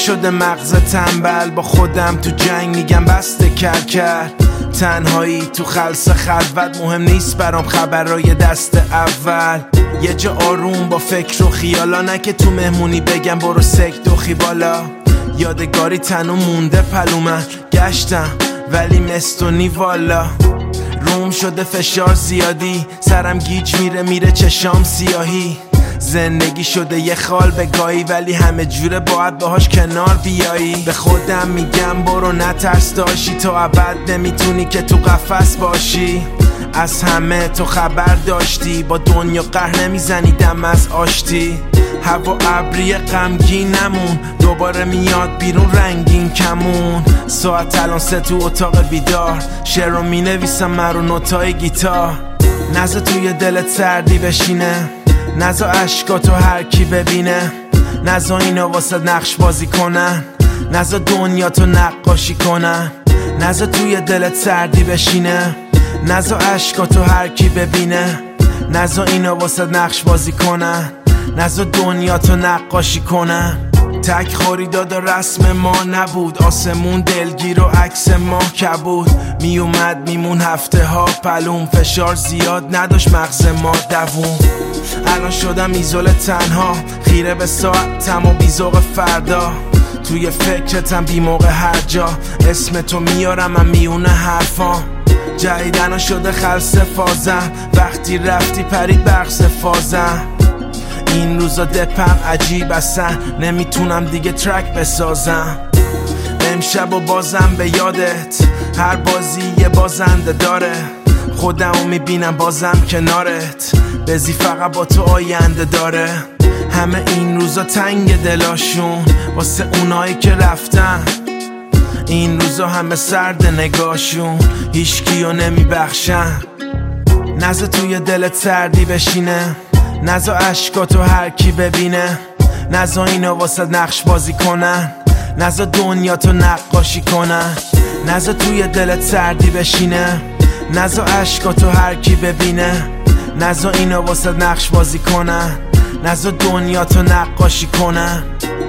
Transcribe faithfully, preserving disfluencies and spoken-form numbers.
شده مغز تنبل، با خودم تو جنگ میگم بسته کر کرد. تنهایی تو خلص خلوت، مهم نیست برام خبرای دست اول. یه جا آروم با فکر و خیالا، نه که تو مهمونی بگم برو سک دوخی بالا. یادگاری تنو مونده پلومن، گشتم ولی مستونی والا. روم شده فشار زیادی، سرم گیج میره میره چشام سیاهی. زندگی شده یه خال به گاهی، ولی همه جوره باید باهاش کنار بیایی. به خودم میگم برو نترس داشی، تو ابد نمیتونی که تو قفس باشی. از همه تو خبر داشتی، با دنیا قهر نمیزنی دم از آشتی. هوا ابری غمگین نمون، دوباره میاد بیرون رنگین کمون. ساعت الان سه تو اتاق بیدار، شعر رو مینویسم من رو نوتای گیتار. نزا توی دلت سردی بشینه، نزا عشقاتو هر کی ببینه. نزا اینا واسه نقش بازی کنن، نزا دنیا تو نقاشی کنن. نزا توی دلت سردی بشینه، نزا عشقاتو هر کی ببینه. نزا اینا واسه نقش بازی کنن، نزا دنیا تو نقاشی کنن. تک خریداد و رسم ما نبود، آسمون دلگیر و عکس ما کبود. می اومد میمون هفته ها پلوم، فشار زیاد نداشت مغز ما دووم. الان شدم ایزوله تنها، خیره به ساعتم و بیزوق فردا. توی فکرتم بی موقع هر جا، اسم تو میارم من میونه حرفام. جدیدن شده خلص فازم، وقتی رفتی پرید برقص فازم. این روزا دپم عجیب اصلا، نمیتونم دیگه ترک بسازم. امشب و بازم به یادت، هر بازی یه بازنده داره. خودمو میبینم بازم کنارت، بزی فقط با تو آینده داره. همه این روزا تنگ دلاشون واسه اونایی که رفتن. این روزا همه سرد نگاشون، هیچکیو نمیبخشن. نزا توی دلت سردی بشینه، نزا عشقاتو هر کی ببینه. نزا اینا واسه نقش بازی کنن، نزا دنیا تو نقاشی کنن. نزا توی دلت سردی بشینه، نزا عشقاتو هر کی ببینه. نزا اینا واسه نقش بازی کنن، نزا دنیا تو نقاشی کنن.